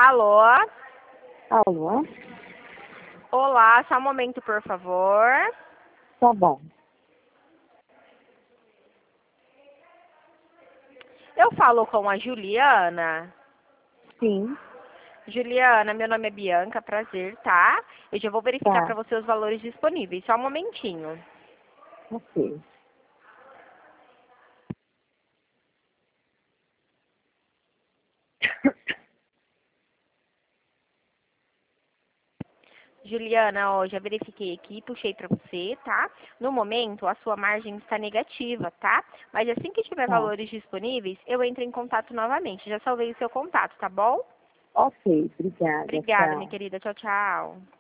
Alô? Alô? Olá, só um momento, por favor. Tá bom. Eu falo com a Juliana. Sim, Juliana, meu nome é Bianca, prazer, tá? Eu já vou verificar tá. para você os valores disponíveis. Só um momentinho. Ok. Juliana, ó, já verifiquei aqui, puxei para você, tá? No momento, a sua margem está negativa, tá? Mas assim que tiver Tá. valores disponíveis, eu entro em contato novamente. Já salvei o seu contato, tá bom? Ok, obrigada. Obrigada, minha Tchau. querida. Tchau, tchau.